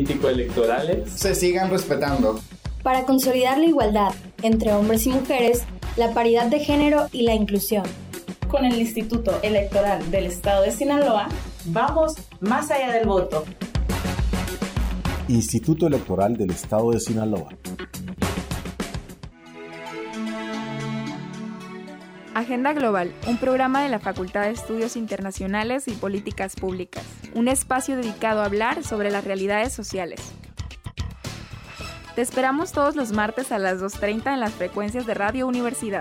político-electorales se sigan respetando. Para consolidar la igualdad entre hombres y mujeres, la paridad de género y la inclusión. Con el Instituto Electoral del Estado de Sinaloa, vamos más allá del voto. Instituto Electoral del Estado de Sinaloa. Agenda Global, un programa de la Facultad de Estudios Internacionales y Políticas Públicas, un espacio dedicado a hablar sobre las realidades sociales. Te esperamos todos los martes a las 2:30 en las frecuencias de Radio Universidad.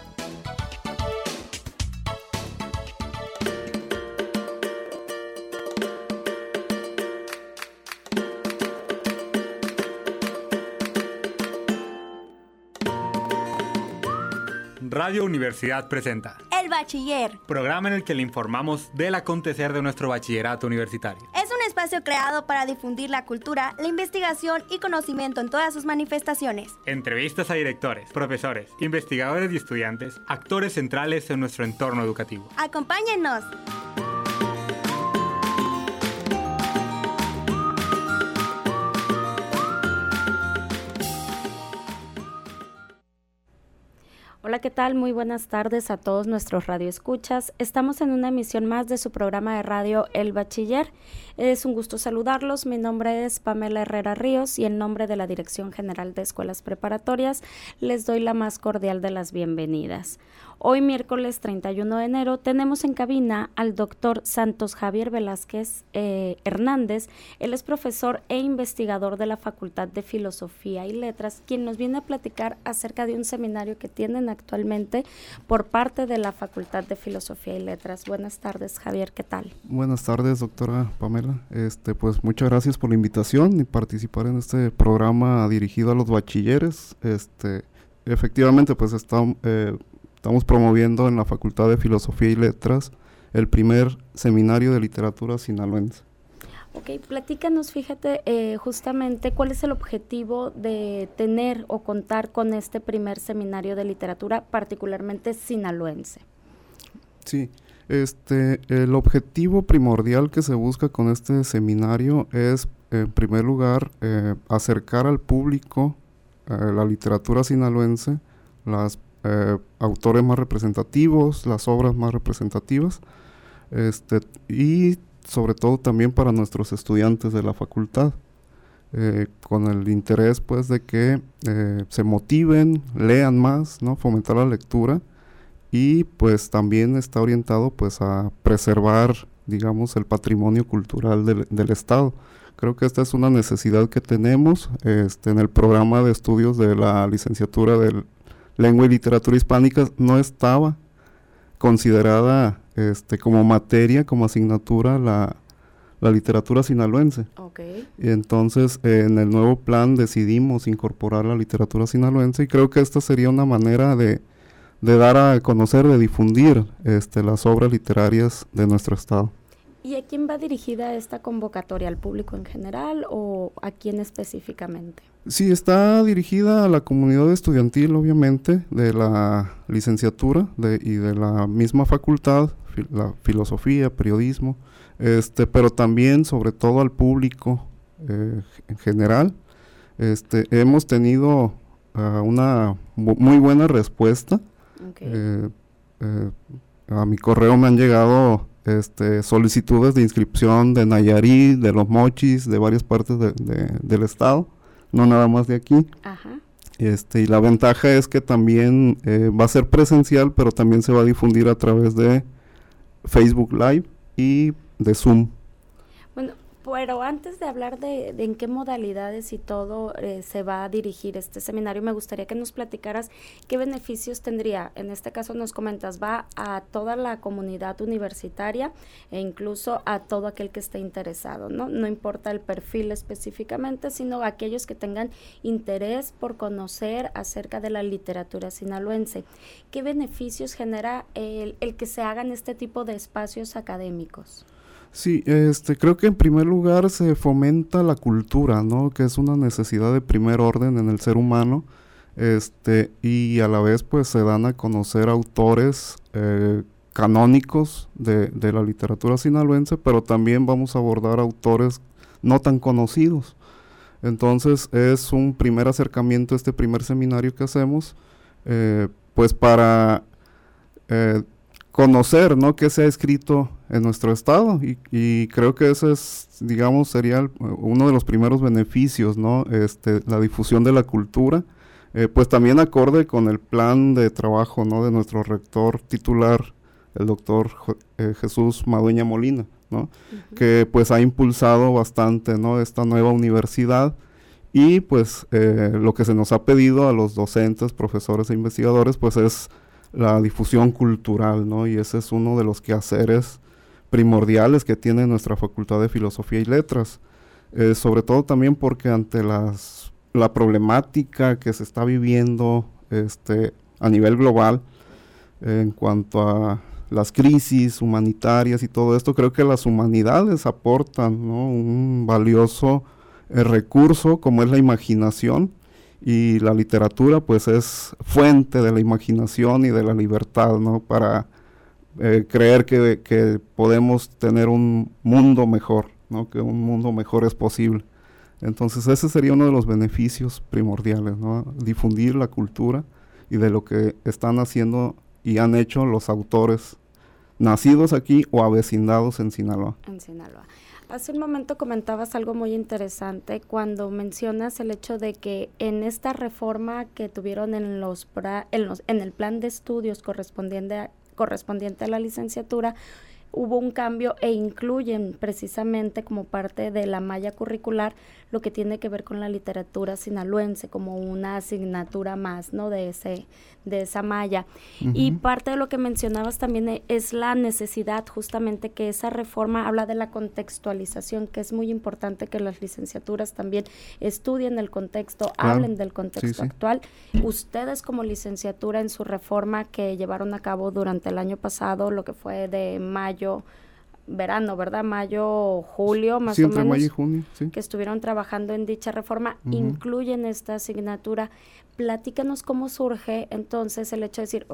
Radio Universidad presenta El Bachiller, programa en el que le informamos del acontecer de nuestro bachillerato universitario. Es un espacio creado para difundir la cultura, la investigación y conocimiento en todas sus manifestaciones. Entrevistas a directores, profesores, investigadores y estudiantes, actores centrales en nuestro entorno educativo. ¡Acompáñennos! Hola, ¿qué tal? Muy buenas tardes a todos nuestros radioescuchas. Estamos en una emisión más de su programa de radio El Bachiller. Es un gusto saludarlos. Mi nombre es Pamela Herrera Ríos y en nombre de la Dirección General de Escuelas Preparatorias les doy la más cordial de las bienvenidas. Hoy, miércoles 31 de enero, tenemos en cabina al doctor Santos Javier Velázquez Hernández. Él es profesor e investigador de la Facultad de Filosofía y Letras, quien nos viene a platicar acerca de un seminario que tienen actualmente por parte de la Facultad de Filosofía y Letras. Buenas tardes, Javier, ¿qué tal? Buenas tardes, doctora Pamela. Pues muchas gracias por la invitación y participar en este programa dirigido a los bachilleres. Efectivamente, pues estamos promoviendo en la Facultad de Filosofía y Letras el primer seminario de literatura sinaloense. Ok, platícanos, fíjate, justamente cuál es el objetivo de tener o contar con este primer seminario de literatura, particularmente sinaloense. Sí, el objetivo primordial que se busca con este seminario es, en primer lugar, acercar al público la literatura sinaloense, las autores más representativos, las obras más representativas, y sobre todo también para nuestros estudiantes de la facultad, con el interés pues de que se motiven, lean más, ¿no? Fomentar la lectura, y pues también está orientado pues a preservar, digamos, el patrimonio cultural del Estado. Creo que esta es una necesidad que tenemos en el programa de estudios de la licenciatura de Lengua y Literatura Hispánicas. No estaba considerada como materia, como asignatura la literatura sinaloense. Okay. Y entonces en el nuevo plan decidimos incorporar la literatura sinaloense, y creo que esta sería una manera de dar a conocer, de difundir las obras literarias de nuestro estado. ¿Y a quién va dirigida esta convocatoria? ¿Al público en general o a quién específicamente? Sí, está dirigida a la comunidad estudiantil, obviamente, de la licenciatura y de la misma facultad, la filosofía, periodismo, pero también, sobre todo, al público en general. Hemos tenido una muy buena respuesta. Okay. A mi correo me han llegado solicitudes de inscripción de Nayarit, de Los Mochis, de varias partes del estado, no nada más de aquí. Ajá. Y la ventaja es que también va a ser presencial, pero también se va a difundir a través de Facebook Live y de Zoom. Bueno, pero antes de hablar de en qué modalidades y todo se va a dirigir este seminario, me gustaría que nos platicaras qué beneficios tendría. En este caso nos comentas, va a toda la comunidad universitaria e incluso a todo aquel que esté interesado, ¿no? No importa el perfil específicamente, sino aquellos que tengan interés por conocer acerca de la literatura sinaloense. ¿Qué beneficios genera el que se hagan este tipo de espacios académicos? Sí, creo que en primer lugar se fomenta la cultura, ¿no? Que es una necesidad de primer orden en el ser humano, y a la vez pues se dan a conocer autores canónicos de la literatura sinaloense, pero también vamos a abordar autores no tan conocidos. Entonces es un primer acercamiento, este primer seminario que hacemos, pues para conocer, ¿no?, qué se ha escrito en nuestro estado, y creo que ese es, digamos, sería uno de los primeros beneficios, ¿no?, la difusión de la cultura, pues también acorde con el plan de trabajo, ¿no?, de nuestro rector titular, el doctor Jesús Madueña Molina, ¿no?, que pues ha impulsado bastante, ¿no?, esta nueva universidad, y pues lo que se nos ha pedido a los docentes, profesores e investigadores, pues es la difusión cultural, ¿no?, y ese es uno de los quehaceres primordiales que tiene nuestra Facultad de Filosofía y Letras, sobre todo también porque ante la problemática que se está viviendo a nivel global en cuanto a las crisis humanitarias y todo esto, creo que las humanidades aportan, ¿no?, un valioso recurso como es la imaginación, y la literatura pues es fuente de la imaginación y de la libertad, ¿no?, para creer que podemos tener un mundo mejor, ¿no?, que un mundo mejor es posible. Entonces ese sería uno de los beneficios primordiales, ¿no?, difundir la cultura y de lo que están haciendo y han hecho los autores nacidos aquí o avecindados en Sinaloa. En Sinaloa. Hace un momento comentabas algo muy interesante cuando mencionas el hecho de que en esta reforma que tuvieron en el plan de estudios correspondiente a la licenciatura, hubo un cambio e incluyen precisamente como parte de la malla curricular lo que tiene que ver con la literatura sinaloense como una asignatura más, ¿no?, de esa malla. Y parte de lo que mencionabas también es la necesidad justamente que esa reforma habla de la contextualización, que es muy importante que las licenciaturas también estudien el contexto, hablen del contexto actual. Ustedes como licenciatura en su reforma que llevaron a cabo durante el año pasado, lo que fue de verano, ¿verdad? Mayo, julio, más o menos. Entre mayo y junio, sí. Que estuvieron trabajando en dicha reforma, incluyen esta asignatura. Platícanos cómo surge entonces el hecho de decir,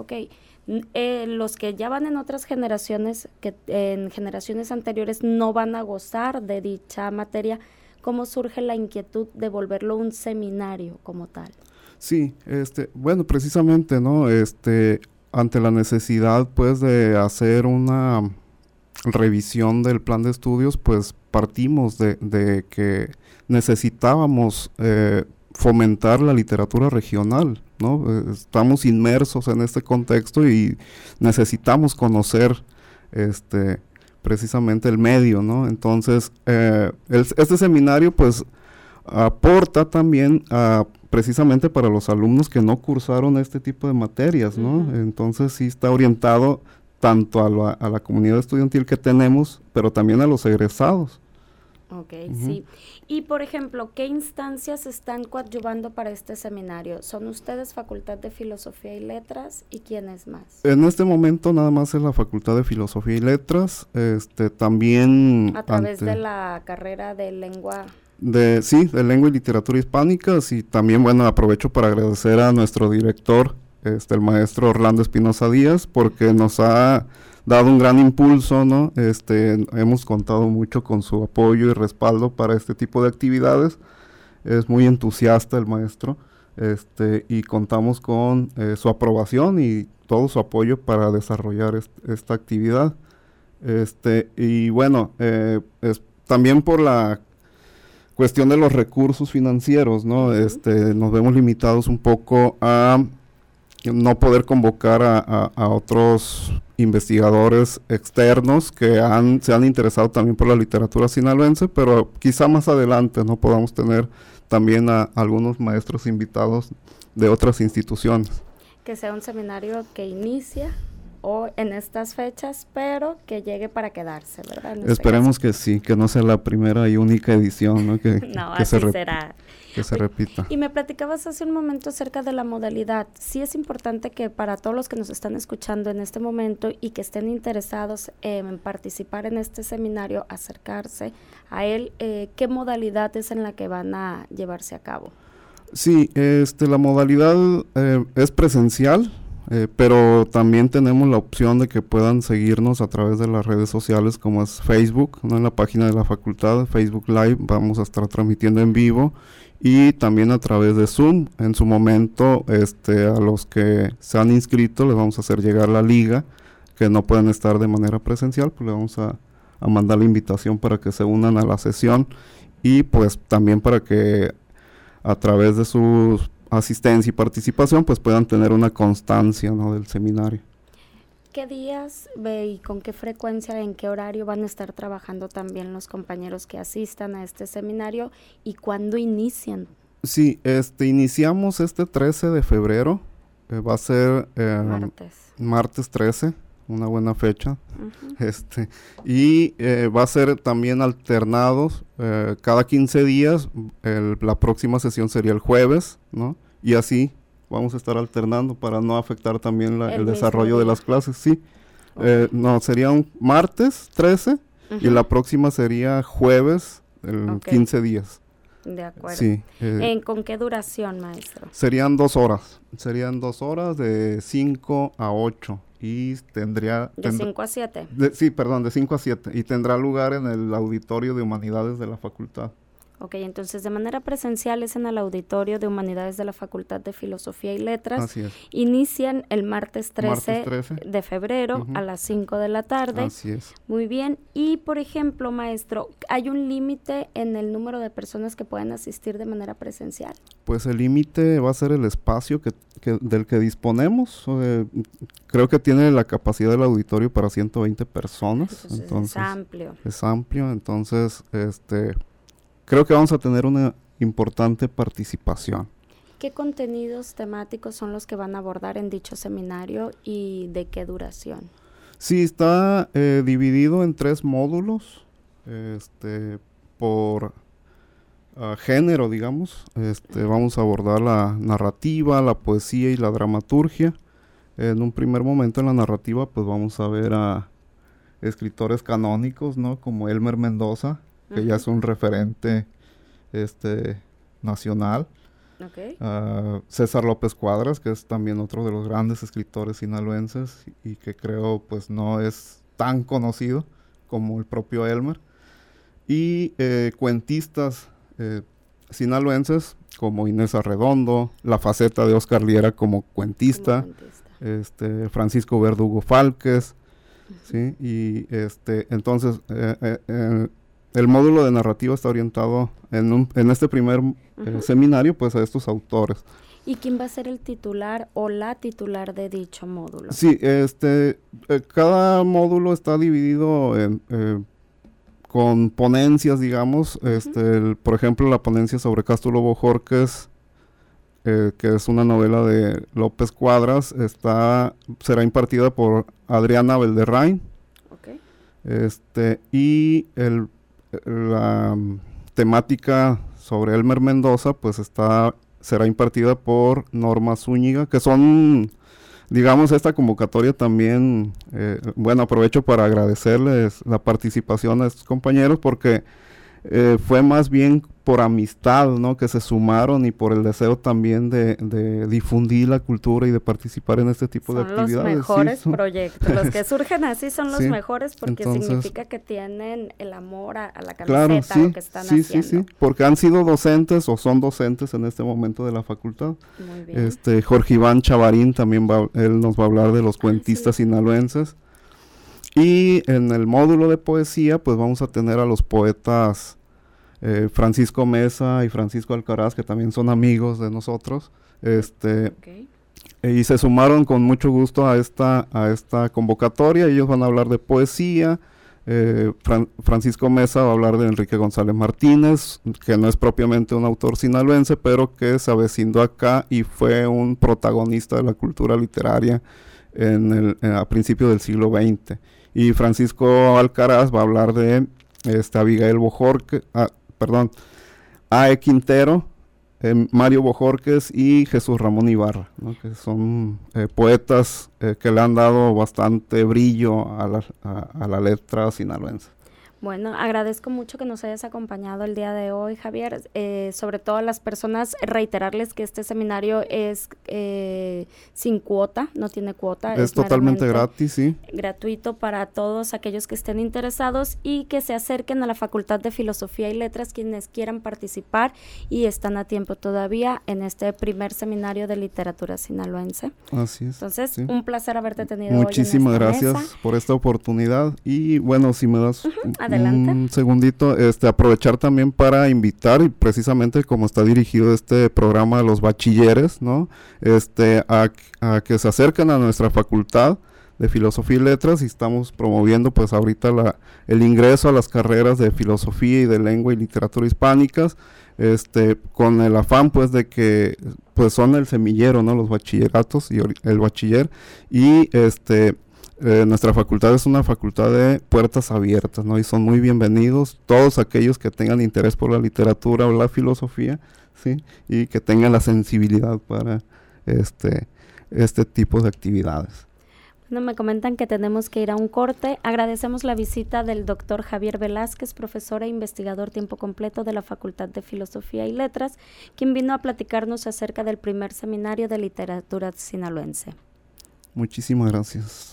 los que ya van en otras generaciones, que en generaciones anteriores no van a gozar de dicha materia, ¿cómo surge la inquietud de volverlo un seminario como tal? Sí, bueno, precisamente, ¿no? Ante la necesidad, pues, de hacer una revisión del plan de estudios, pues partimos de que necesitábamos fomentar la literatura regional, ¿no? Estamos inmersos en este contexto y necesitamos conocer precisamente el medio, ¿no? Entonces, este seminario pues aporta también precisamente para los alumnos que no cursaron este tipo de materias, ¿no? Entonces sí está orientado tanto a la comunidad estudiantil que tenemos, pero también a los egresados. Ok, sí. Y, por ejemplo, ¿qué instancias están coadyuvando para este seminario? ¿Son ustedes Facultad de Filosofía y Letras y quiénes más? En este momento nada más es la Facultad de Filosofía y Letras, también... A través de la carrera de lengua... de lengua y literatura hispánicas, y también, bueno, aprovecho para agradecer a nuestro director, el maestro Orlando Espinosa Díaz, porque nos ha dado un gran impulso, ¿no? Hemos contado mucho con su apoyo y respaldo para este tipo de actividades. Es muy entusiasta el maestro, y contamos con su aprobación y todo su apoyo para desarrollar esta actividad. Y bueno, también por la cuestión de los recursos financieros, ¿no? Nos vemos limitados un poco a no poder convocar a otros investigadores externos que se han interesado también por la literatura sinaloense, pero quizá más adelante no podamos tener también a algunos maestros invitados de otras instituciones. Que sea un seminario que inicia o en estas fechas, pero que llegue para quedarse, ¿verdad? Esperemos que sí, que no sea la primera y única edición, ¿no? Que así será. Que se repita. Y me platicabas hace un momento acerca de la modalidad. Sí es importante que para todos los que nos están escuchando en este momento y que estén interesados en participar en este seminario, acercarse a él, ¿qué modalidad es en la que van a llevarse a cabo? Sí, la modalidad es presencial. pero también tenemos la opción de que puedan seguirnos a través de las redes sociales como es Facebook, ¿no? En la página de la facultad, Facebook Live, vamos a estar transmitiendo en vivo y también a través de Zoom. En su momento, a los que se han inscrito les vamos a hacer llegar la liga, que no pueden estar de manera presencial, pues le vamos a mandar la invitación para que se unan a la sesión y pues también para que a través de su asistencia y participación pues puedan tener una constancia, ¿no?, del seminario. ¿Qué días y con qué frecuencia, en qué horario van a estar trabajando también los compañeros que asistan a este seminario y cuándo inician? Sí, iniciamos este 13 de febrero, va a ser martes 13, una buena fecha, y va a ser también alternados, cada 15 días, la próxima sesión sería el jueves, ¿no? Y así vamos a estar alternando para no afectar también el desarrollo de las clases, sí. No, sería un martes 13 y la próxima sería jueves, 15 días. De acuerdo. Sí. ¿Con qué duración, maestro? Serían 2 horas. Serían 2 horas de 5 a 8. Y tendría... ¿De 5 a 7? De 5 a 7. Y tendrá lugar en el auditorio de Humanidades de la Facultad. Ok, entonces de manera presencial es en el auditorio de Humanidades de la Facultad de Filosofía y Letras. Así es. Inician el martes 13 de febrero a las 5 de la tarde. Así es. Muy bien. Y, por ejemplo, maestro, ¿hay un límite en el número de personas que pueden asistir de manera presencial? Pues el límite va a ser el espacio del que disponemos. Creo que tiene la capacidad del auditorio para 120 personas. Entonces es amplio. Es amplio, entonces, creo que vamos a tener una importante participación. ¿Qué contenidos temáticos son los que van a abordar en dicho seminario y de qué duración? Sí, está dividido en 3 módulos, por género, digamos. Vamos a abordar la narrativa, la poesía y la dramaturgia. En un primer momento en la narrativa, pues vamos a ver a escritores canónicos, ¿no? Como Elmer Mendoza, que ya es un referente nacional. Okay. César López Cuadras, que es también otro de los grandes escritores sinaloenses y que creo pues no es tan conocido como el propio Elmer. Y cuentistas sinaloenses como Inés Arredondo, la faceta de Oscar Liera como cuentista, Francisco Verdugo Falques, ¿sí? Y entonces el módulo de narrativa está orientado en este primer seminario pues a estos autores. ¿Y quién va a ser el titular o la titular de dicho módulo? Sí, cada módulo está dividido con ponencias, digamos. Por ejemplo, la ponencia sobre Cástulo Bojorquez, que es una novela de López Cuadras, será impartida por Adriana Belderrain. Okay. Y la temática sobre Elmer Mendoza pues será impartida por Norma Zúñiga, que son, digamos, esta convocatoria también, bueno, aprovecho para agradecerles la participación a estos compañeros porque fue más bien por amistad, ¿no?, que se sumaron y por el deseo también de difundir la cultura y de participar en este tipo de actividades. Son los mejores proyectos, los que surgen así son los mejores porque entonces, significa que tienen el amor a la camiseta, lo que están haciendo. Sí, porque han sido docentes o son docentes en este momento de la facultad. Muy bien. Jorge Iván Chavarín también él nos va a hablar de los cuentistas sinaloenses. Y en el módulo de poesía pues vamos a tener a los poetas Francisco Mesa y Francisco Alcaraz, que también son amigos de nosotros, y se sumaron con mucho gusto a esta convocatoria. Ellos van a hablar de poesía. Francisco Mesa va a hablar de Enrique González Martínez, que no es propiamente un autor sinaloense, pero que se avecinó acá y fue un protagonista de la cultura literaria a principios del siglo XX. Y Francisco Alcaraz va a hablar de Abigail Bojorquez, A.E. Quintero, Mario Bojorquez y Jesús Ramón Ibarra, ¿no?, que son poetas que le han dado bastante brillo a la letra sinaloense. Bueno, agradezco mucho que nos hayas acompañado el día de hoy, Javier. Sobre todo a las personas, reiterarles que este seminario es sin cuota, no tiene cuota. Es totalmente gratis, sí. Gratuito para todos aquellos que estén interesados y que se acerquen a la Facultad de Filosofía y Letras quienes quieran participar y están a tiempo todavía en este primer seminario de literatura sinaloense. Así es. Entonces, sí. Un placer haberte tenido Muchísimas hoy en gracias mesa. por esta oportunidad y bueno, si me das adelante. un segundito, aprovechar también para invitar, y precisamente como está dirigido este programa a los bachilleres, ¿no? A que se acerquen a nuestra facultad de Filosofía y Letras, y estamos promoviendo pues ahorita el ingreso a las carreras de Filosofía y de Lengua y Literatura Hispánicas, con el afán pues de que pues son el semillero, ¿no? Los bachilleratos y el bachiller, y nuestra facultad es una facultad de puertas abiertas, ¿no? Y son muy bienvenidos todos aquellos que tengan interés por la literatura o la filosofía, ¿sí? Y que tengan la sensibilidad para este tipo de actividades. Bueno, me comentan que tenemos que ir a un corte. Agradecemos la visita del doctor Javier Velázquez, profesor e investigador tiempo completo de la Facultad de Filosofía y Letras, quien vino a platicarnos acerca del primer seminario de literatura sinaloense. Muchísimas gracias.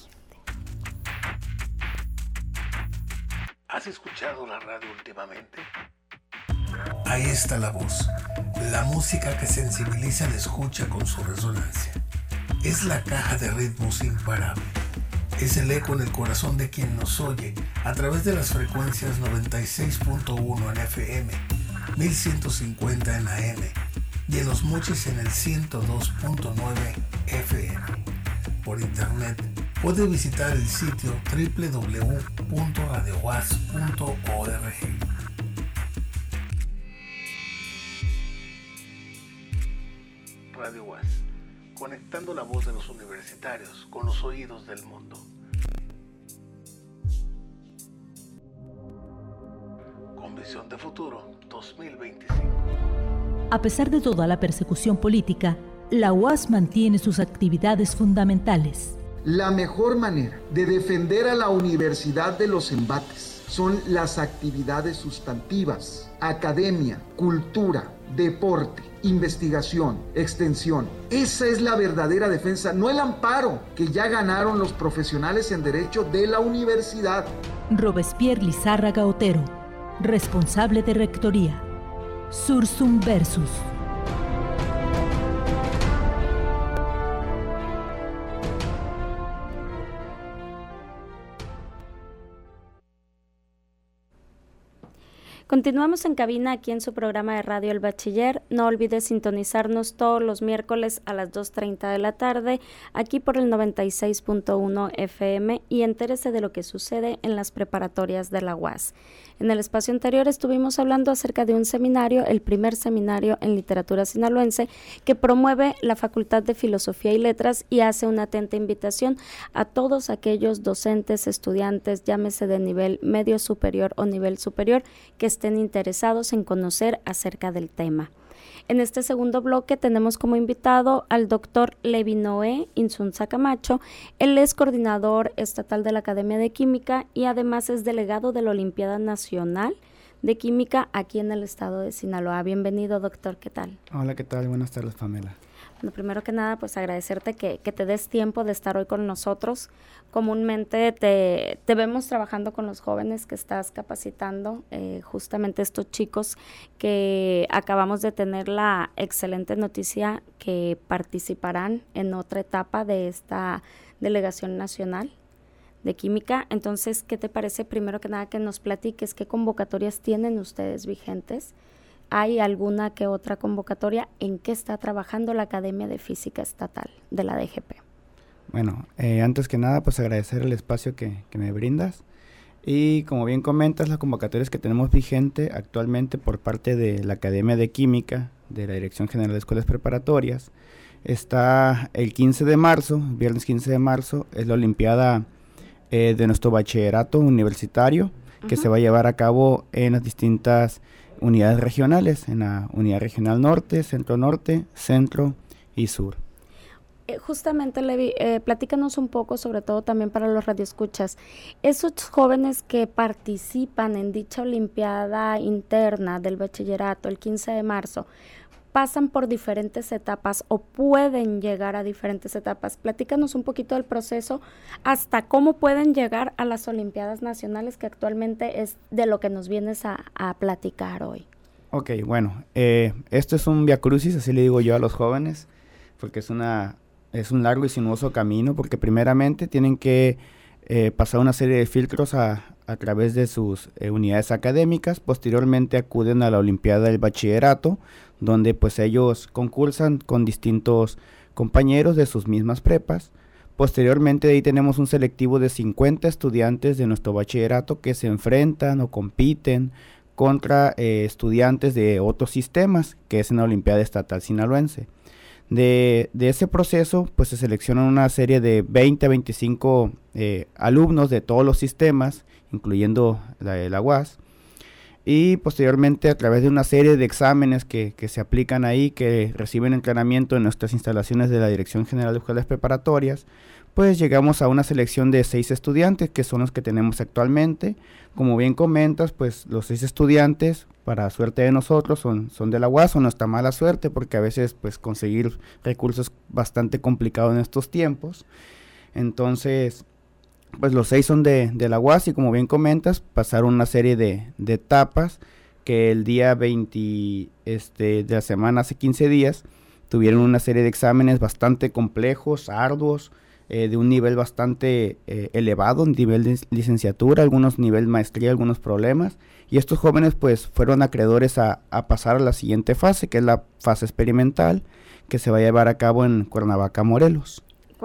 ¿Has escuchado la radio últimamente? Ahí está la voz, la música que sensibiliza al escucha con su resonancia. Es la caja de ritmos imparable. Es el eco en el corazón de quien nos oye a través de las frecuencias 96.1 en FM, 1150 en AM y en Los Mochis en el 102.9 FM. Por internet, puede visitar el sitio www.radiowaz.org. Radio UAS, conectando la voz de los universitarios con los oídos del mundo. Con visión de futuro 2025. A pesar de toda la persecución política, la UAS mantiene sus actividades fundamentales. La mejor manera de defender a la Universidad de los Embates son las actividades sustantivas, academia, cultura, deporte, investigación, extensión. Esa es la verdadera defensa, no el amparo que ya ganaron los profesionales en Derecho de la universidad. Robespierre Lizárraga Otero, responsable de Rectoría. Sursum Versus. Continuamos en cabina aquí en su programa de radio El Bachiller. No olvides sintonizarnos todos los miércoles a las 2:30 de la tarde, aquí por el 96.1 FM, y entérese de lo que sucede en las preparatorias de la UAS. En el espacio anterior estuvimos hablando acerca de un seminario, el primer seminario en literatura sinaloense, que promueve la Facultad de Filosofía y Letras y hace una atenta invitación a todos aquellos docentes, estudiantes, llámese de nivel medio superior o nivel superior, que estén interesados en conocer acerca del tema. En este segundo bloque tenemos como invitado al doctor Levi Noé Insunza Camacho. Él es coordinador estatal de la Academia de Química y además es delegado de la Olimpiada Nacional de Química aquí en el estado de Sinaloa. Bienvenido, doctor, ¿qué tal? Hola, ¿qué tal? Buenas tardes, Pamela. Bueno, primero que nada, pues agradecerte que te des tiempo de estar hoy con nosotros. Comúnmente te vemos trabajando con los jóvenes que estás capacitando, justamente estos chicos que acabamos de tener la excelente noticia que participarán en otra etapa de esta delegación nacional de química. Entonces, ¿qué te parece primero que nada que nos platiques qué convocatorias tienen ustedes vigentes? ¿Hay alguna que otra convocatoria? ¿En qué está trabajando la Academia de Física Estatal de la DGP? Bueno, antes que nada, pues agradecer el espacio que me brindas. Y como bien comentas, las convocatorias que tenemos vigente actualmente por parte de la Academia de Química, de la Dirección General de Escuelas Preparatorias, está el 15 de marzo, viernes 15 de marzo, es la Olimpiada de nuestro bachillerato universitario, que se va a llevar a cabo en las distintas unidades regionales, en la Unidad Regional Norte, Centro Norte, Centro y Sur. Justamente, Levi, platícanos un poco, sobre todo también para los radioescuchas, esos jóvenes que participan en dicha olimpiada interna del bachillerato el 15 de marzo, pasan por diferentes etapas o pueden llegar a diferentes etapas. Platícanos un poquito del proceso hasta cómo pueden llegar a las Olimpiadas Nacionales, que actualmente es de lo que nos vienes a platicar hoy. Ok, bueno, esto es un viacrucis, así le digo yo a los jóvenes, porque es un largo y sinuoso camino, porque primeramente tienen que pasar una serie de filtros a través de sus unidades académicas. Posteriormente acuden a la Olimpiada del Bachillerato, donde pues ellos concursan con distintos compañeros de sus mismas prepas. Posteriormente de ahí tenemos un selectivo de 50 estudiantes de nuestro bachillerato que se enfrentan o compiten contra estudiantes de otros sistemas, que es en la Olimpiada Estatal Sinaloense. De ese proceso pues se seleccionan una serie de 20 a 25 alumnos de todos los sistemas, incluyendo la UAS, y posteriormente a través de una serie de exámenes que se aplican ahí, que reciben entrenamiento en nuestras instalaciones de la Dirección General de Escuelas Preparatorias, pues llegamos a una selección de 6 estudiantes, que son los que tenemos actualmente. Como bien comentas, pues los 6 estudiantes, para suerte de nosotros, son de la UAS, o nuestra mala suerte, porque a veces pues conseguir recursos es bastante complicado en estos tiempos. Entonces, pues los 6 son de la UAS, y como bien comentas, pasaron una serie de etapas, que el día 20 de la semana, hace 15 días, tuvieron una serie de exámenes bastante complejos, arduos, de un nivel bastante elevado, un nivel de licenciatura, algunos nivel maestría, algunos problemas, y estos jóvenes pues fueron acreedores a pasar a la siguiente fase, que es la fase experimental, que se va a llevar a cabo en Cuernavaca, Morelos.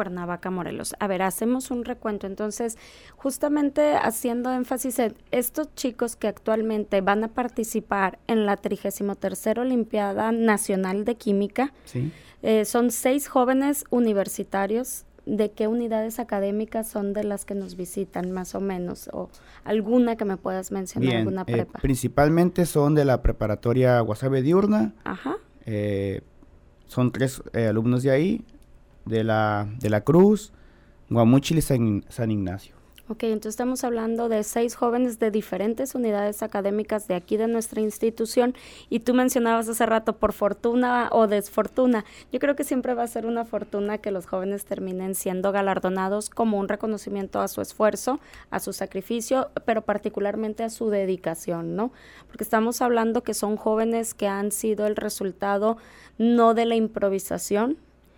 A ver, hacemos un recuento. Entonces, justamente haciendo énfasis en estos chicos que actualmente van a participar en la 33ª Olimpiada Nacional de Química, ¿sí? Son 6 jóvenes universitarios. ¿De qué unidades académicas son de las que nos visitan, más o menos? O alguna que me puedas mencionar. Bien, alguna prepa. Principalmente son de la preparatoria Guasave Diurna. Ajá. Son 3 alumnos de ahí, de la Cruz, Guamúchil y San Ignacio. Ok, entonces estamos hablando de 6 jóvenes de diferentes unidades académicas de aquí de nuestra institución, y tú mencionabas hace rato, por fortuna o desfortuna. Yo creo que siempre va a ser una fortuna que los jóvenes terminen siendo galardonados como un reconocimiento a su esfuerzo, a su sacrificio, pero particularmente a su dedicación, ¿no? Porque estamos hablando que son jóvenes que han sido el resultado no de la improvisación,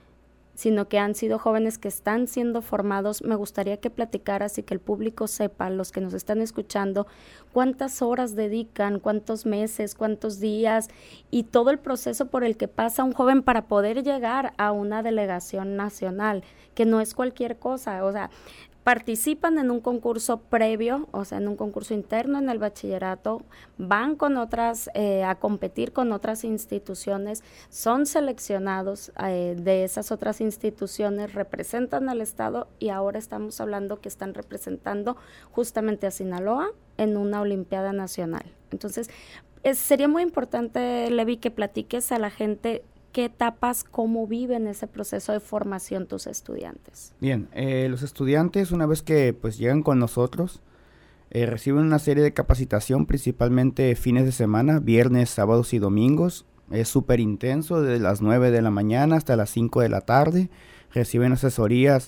sino que han sido jóvenes que están siendo formados. Me gustaría que platicaras y que el público sepa, los que nos están escuchando, cuántas horas dedican, cuántos meses, cuántos días y todo el proceso por el que pasa un joven para poder llegar a una delegación nacional, que no es cualquier cosa. O sea, participan en un concurso previo, o sea, en un concurso interno en el bachillerato, van con otras, a competir con otras instituciones, son seleccionados de esas otras instituciones, representan al Estado, y ahora estamos hablando que están representando justamente a Sinaloa en una Olimpiada Nacional. Entonces, sería muy importante, Levi, que platiques a la gente qué etapas, cómo viven ese proceso de formación tus estudiantes. Bien, los estudiantes, una vez que pues llegan con nosotros, reciben una serie de capacitación, principalmente fines de semana, viernes, sábados y domingos. Es súper intenso, desde las 9 de la mañana hasta las 5 de la tarde. Reciben asesorías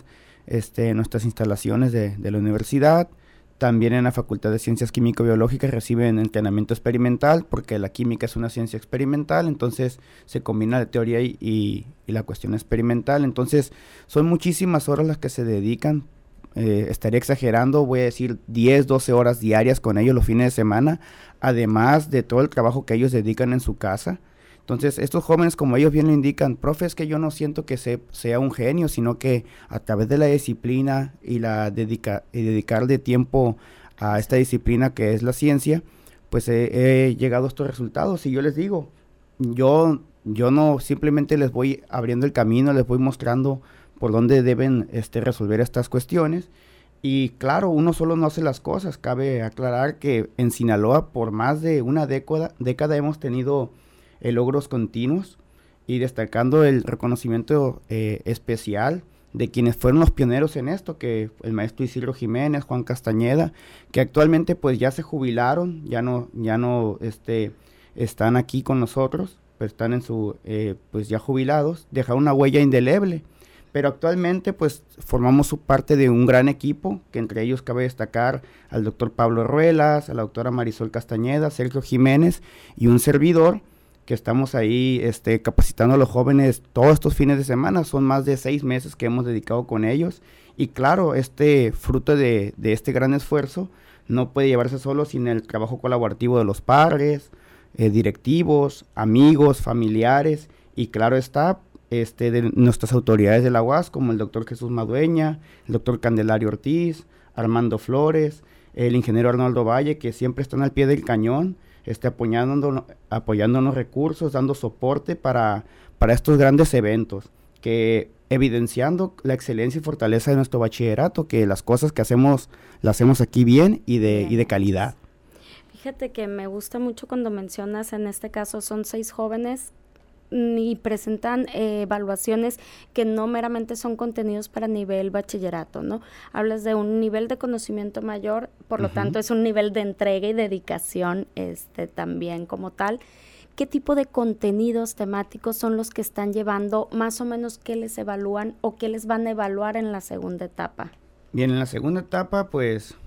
en nuestras instalaciones de la universidad. También en la Facultad de Ciencias Químico-Biológicas reciben entrenamiento experimental, porque la química es una ciencia experimental, entonces se combina la teoría y la cuestión experimental. Entonces son muchísimas horas las que se dedican, estaría exagerando, voy a decir 10, 12 horas diarias con ellos los fines de semana, además de todo el trabajo que ellos dedican en su casa. Entonces, estos jóvenes, como ellos bien lo indican, profe, es que yo no siento que sea un genio, sino que a través de la disciplina y dedicarle tiempo a esta disciplina que es la ciencia, pues he llegado a estos resultados. Y yo les digo, yo no simplemente les voy abriendo el camino, les voy mostrando por dónde deben resolver estas cuestiones. Y claro, uno solo no hace las cosas. Cabe aclarar que en Sinaloa por más de una década hemos tenido logros continuos. y destacando el reconocimiento especial de quienes fueron los pioneros en esto, que el maestro Isidro Jiménez, Juan Castañeda, que actualmente pues ya se jubilaron, ya no están aquí con nosotros, pero están en su pues ya jubilados, dejaron una huella indeleble, pero actualmente pues formamos parte de un gran equipo, que entre ellos cabe destacar al doctor Pablo Ruelas, a la doctora Marisol Castañeda, Sergio Jiménez y un servidor, que estamos ahí capacitando a los jóvenes todos estos fines de semana. Son más de 6 meses que hemos dedicado con ellos, y claro, fruto de este gran esfuerzo no puede llevarse solo sin el trabajo colaborativo de los padres, directivos, amigos, familiares, y claro está, de nuestras autoridades de la UAS, como el doctor Jesús Madueña, el doctor Candelario Ortiz, Armando Flores, el ingeniero Arnoldo Valle, que siempre están al pie del cañón, apoyándonos recursos, dando soporte para estos grandes eventos, que evidenciando la excelencia y fortaleza de nuestro bachillerato, que las cosas que hacemos, las hacemos aquí bien y de calidad. Fíjate que me gusta mucho cuando mencionas, en este caso son 6 jóvenes y presentan evaluaciones que no meramente son contenidos para nivel bachillerato, ¿no? Hablas de un nivel de conocimiento mayor, por lo tanto es un nivel de entrega y dedicación también como tal. ¿Qué tipo de contenidos temáticos son los que están llevando, más o menos qué les evalúan o qué les van a evaluar en la segunda etapa? Bien, en la segunda etapa pues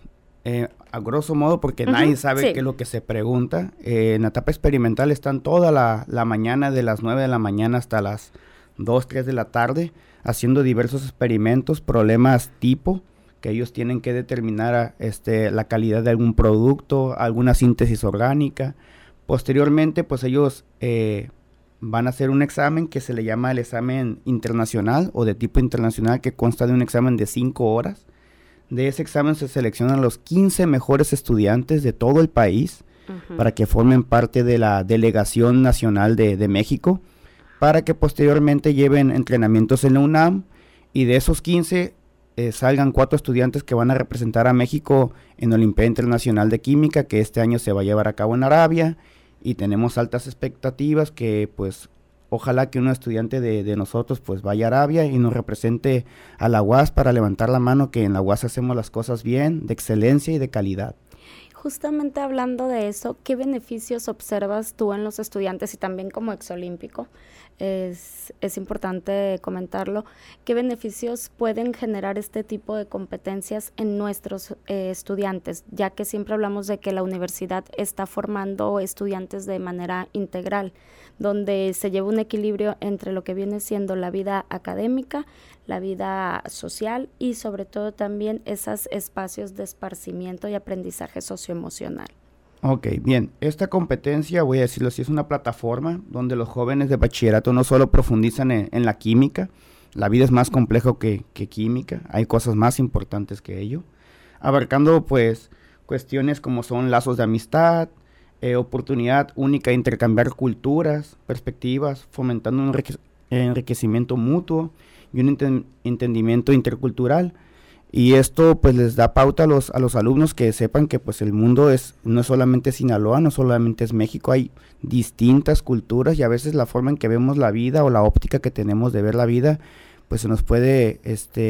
a grosso modo, porque nadie sabe qué es lo que se pregunta. En la etapa experimental están toda la mañana, de las 9 de la mañana hasta las 2, 3 de la tarde, haciendo diversos experimentos, problemas tipo, que ellos tienen que determinar la calidad de algún producto, alguna síntesis orgánica. Posteriormente, pues ellos van a hacer un examen que se le llama el examen internacional o de tipo internacional, que consta de un examen de 5 horas. De ese examen se seleccionan los 15 mejores estudiantes de todo el país para que formen parte de la delegación nacional de México, para que posteriormente lleven entrenamientos en la UNAM, y de esos 15 salgan 4 estudiantes que van a representar a México en la Olimpiada Internacional de Química, que este año se va a llevar a cabo en Arabia, y tenemos altas expectativas que pues ojalá que un estudiante de nosotros pues vaya a Arabia y nos represente a la UAS, para levantar la mano que en la UAS hacemos las cosas bien, de excelencia y de calidad. Justamente hablando de eso, ¿qué beneficios observas tú en los estudiantes y también como exolímpico? Es importante comentarlo. ¿Qué beneficios pueden generar este tipo de competencias en nuestros estudiantes? Ya que siempre hablamos de que la universidad está formando estudiantes de manera integral, donde se lleva un equilibrio entre lo que viene siendo la vida académica, la vida social y sobre todo también esos espacios de esparcimiento y aprendizaje socioemocional. Ok, bien. Esta competencia, voy a decirlo así, es una plataforma donde los jóvenes de bachillerato no solo profundizan en la química. La vida es más compleja que química, hay cosas más importantes que ello, abarcando pues cuestiones como son lazos de amistad, oportunidad única de intercambiar culturas, perspectivas, fomentando un enriquecimiento mutuo y un entendimiento intercultural. Y esto pues les da pauta a los alumnos que sepan que pues el mundo no es solamente Sinaloa, no solamente es México, hay distintas culturas, y a veces la forma en que vemos la vida o la óptica que tenemos de ver la vida pues se nos puede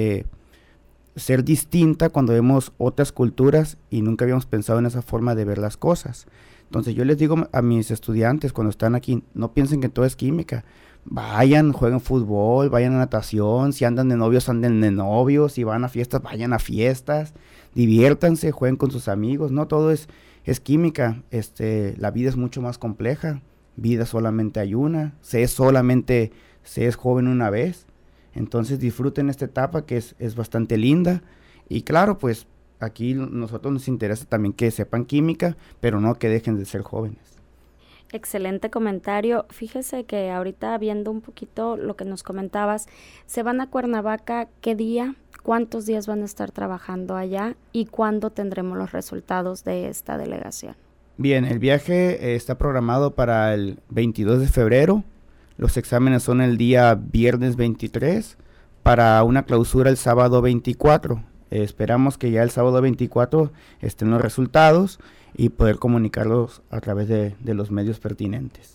ser distinta cuando vemos otras culturas y nunca habíamos pensado en esa forma de ver las cosas. Entonces yo les digo a mis estudiantes cuando están aquí, no piensen que todo es química. Vayan, jueguen fútbol, vayan a natación, si andan de novios, anden de novios, si van a fiestas, vayan a fiestas, diviértanse, jueguen con sus amigos, no todo es química, la vida es mucho más compleja, vida solamente hay una, se es joven una vez, entonces disfruten esta etapa que es bastante linda, y claro, pues aquí nosotros nos interesa también que sepan química, pero no que dejen de ser jóvenes. Excelente comentario. Fíjese que ahorita viendo un poquito lo que nos comentabas, se van a Cuernavaca, ¿qué día? ¿Cuántos días van a estar trabajando allá? ¿Y cuándo tendremos los resultados de esta delegación? Bien, el viaje está programado para el 22 de febrero. Los exámenes son el día viernes 23 para una clausura el sábado 24. Esperamos que ya el sábado 24 estén los resultados y poder comunicarlos a través de los medios pertinentes.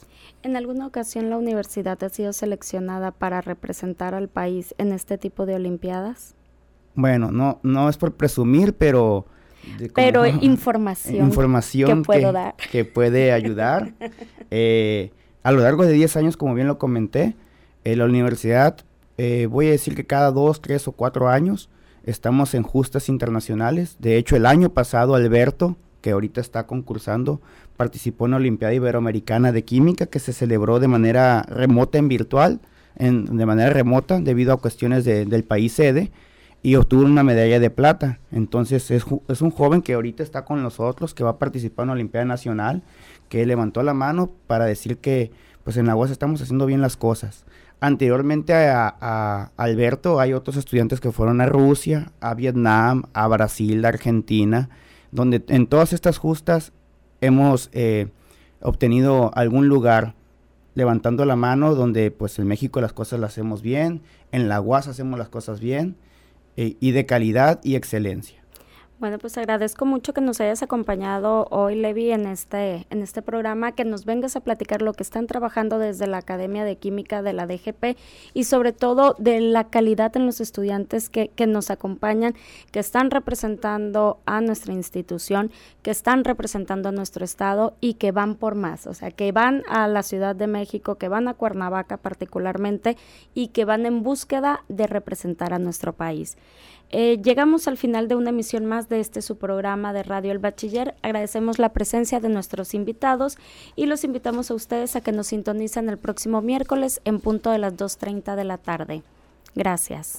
¿En alguna ocasión la universidad ha sido seleccionada para representar al país en este tipo de olimpiadas? Bueno, no es por presumir, pero... información que puedo dar. Que puede ayudar. A lo largo de 10 años, como bien lo comenté, la universidad, voy a decir que cada 2, 3 o 4 años estamos en justas internacionales. De hecho, el año pasado, Alberto, que ahorita está concursando, participó en la Olimpiada Iberoamericana de Química, que se celebró de manera remota de manera remota, debido a cuestiones del país sede, y obtuvo una medalla de plata. Entonces es un joven que ahorita está con nosotros, que va a participar en la Olimpiada Nacional, que levantó la mano para decir que pues en la UAS estamos haciendo bien las cosas. Anteriormente a Alberto hay otros estudiantes que fueron a Rusia, a Vietnam, a Brasil, a Argentina, donde en todas estas justas hemos obtenido algún lugar levantando la mano, donde pues en México las cosas las hacemos bien, en la UAS hacemos las cosas bien, y de calidad y excelencia. Bueno, pues agradezco mucho que nos hayas acompañado hoy, Levi, en este programa, que nos vengas a platicar lo que están trabajando desde la Academia de Química de la DGP y sobre todo de la calidad en los estudiantes que nos acompañan, que están representando a nuestra institución, que están representando a nuestro estado y que van por más, o sea, que van a la Ciudad de México, que van a Cuernavaca particularmente y que van en búsqueda de representar a nuestro país. Llegamos al final de una emisión más de su programa de Radio El Bachiller. Agradecemos la presencia de nuestros invitados y los invitamos a ustedes a que nos sintonicen el próximo miércoles en punto de las 2:30 de la tarde. Gracias.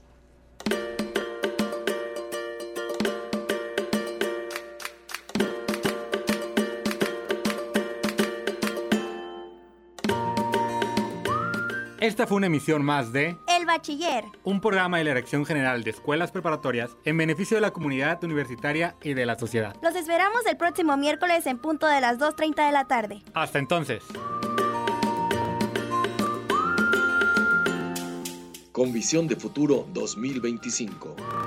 Esta fue una emisión más de El Bachiller, un programa de la Dirección General de Escuelas Preparatorias en beneficio de la comunidad universitaria y de la sociedad. Los esperamos el próximo miércoles en punto de las 2:30 de la tarde. Hasta entonces. Con visión de futuro 2025.